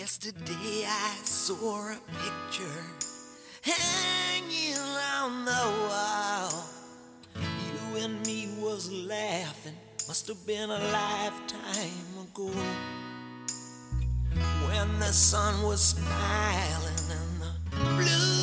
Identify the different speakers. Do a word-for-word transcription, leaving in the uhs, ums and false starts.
Speaker 1: Yesterday I saw a picture hanging on the wall. You and me was laughing, must have been a lifetime ago, when the sun was smiling and the blue